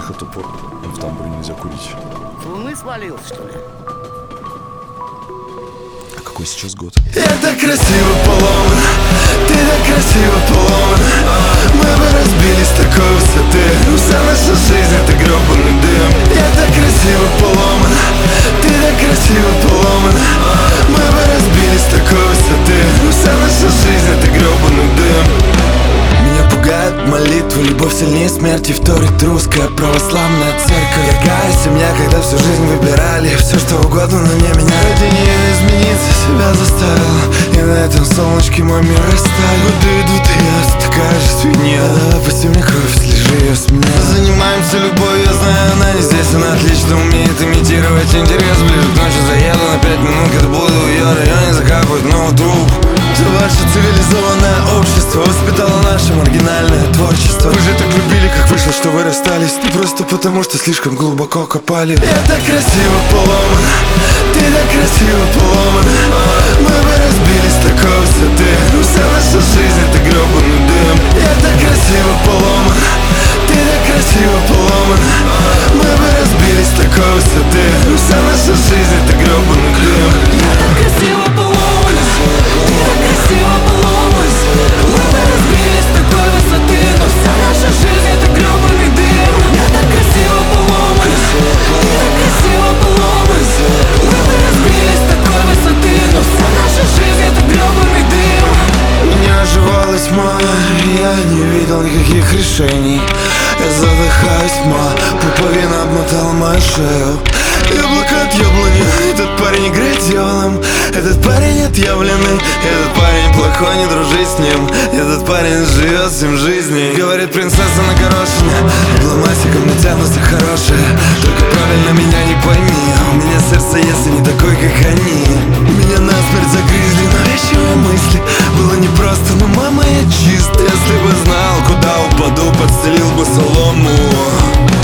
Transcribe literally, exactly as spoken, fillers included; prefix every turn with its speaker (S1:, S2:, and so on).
S1: тихо топор, в тамбуре нельзя курить.
S2: С луны свалился, что ли?
S1: А какой сейчас год?
S3: Я так красиво поломан, ты так красиво поломан. Мы бы разбились с такой высоты, но вся наша жизнь это гребаный дым. Я так красиво поломан, ты так красиво поломан. Мы бы разбились с такой высоты, но вся наша жизнь это гребаный дым. Меня пугают молитвы, любовь сильнее смерти вторит русская православная церковь. Какая семья, когда всю жизнь выбирали все что угодно, но не меня. Ради нее измениться себя заставил, и на этом солнышке мой мир растаял. Годы идут, и я такая же свинья. Давай пусти мне кровь, слежи ее с меня. Занимаемся любовью, я знаю, она не здесь. Она отлично умеет имитировать интерес. Ближе к ночи заеду на пять минут, когда буду в ее районе закапывать ноутбук. Ваше цивилизованное общество воспитало наше маргинальное творчество. Вы же так любили, как вышло, что вы расстались. Не просто потому, что слишком глубоко копали. Я так красиво поломан, ты так красиво поломан. Мы бы разбились с такой высоты, но вся наша жизнь это гребаный дым. Я так красиво поломан, ты так красиво поломан. Мы бы разбились с такой высоты, но вся наша жизнь это гребаный дым. Я так красиво поломан, ты так красиво поломан. Мы бы разбились с такой высоты, но вся наша жизнь это гребаный дым. Я так красиво поломан, ты так красиво поломан. Мы бы разбились с такой высоты, но вся наша жизнь это гребаный дым. Меня оживала тьма, я не видел никаких решений. Я задыхаюсь, тьма, пуповина обмотала мою шею. Яблоко от яблони, этот парень играет дьяволом. Этот парень отъявленный, этот парень плохой, не дружи с ним. Этот парень живет семь жизней. Говорит принцесса на горошине, обломасиком натянутся хорошие. Только правильно меня не пойми, у меня сердце есть и не такой, как они. Меня насмерть загрызли навязчивые мысли. Было непросто, но мама, я чист. Если бы знал, куда упаду, подстелил бы солому.